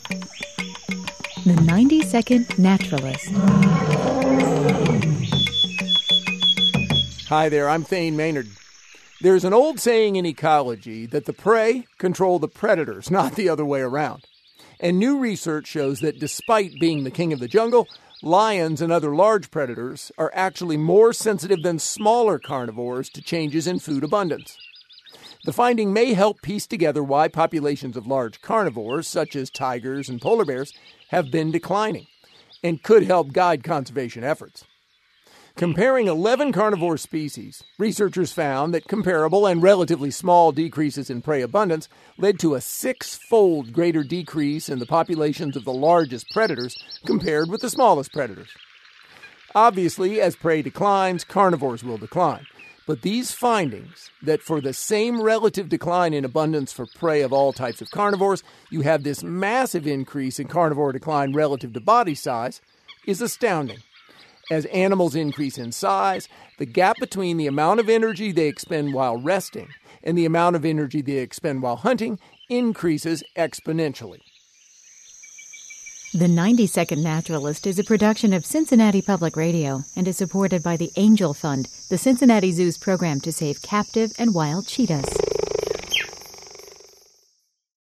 The 90-Second Naturalist. Hi there, I'm Thane Maynard. There's an old saying in ecology that the prey control the predators, not the other way around. And new research shows that despite being the king of the jungle, lions and other large predators are actually more sensitive than smaller carnivores to changes in food abundance. The finding may help piece together why populations of large carnivores, such as tigers and polar bears, have been declining, and could help guide conservation efforts. Comparing 11 carnivore species, researchers found that comparable and relatively small decreases in prey abundance led to a 6-fold greater decrease in the populations of the largest predators compared with the smallest predators. Obviously, as prey declines, carnivores will decline. But these findings, that for the same relative decline in abundance for prey of all types of carnivores, you have this massive increase in carnivore decline relative to body size, is astounding. As animals increase in size, the gap between the amount of energy they expend while resting and the amount of energy they expend while hunting increases exponentially. The 90-Second Naturalist is a production of Cincinnati Public Radio and is supported by the Angel Fund, the Cincinnati Zoo's program to save captive and wild cheetahs.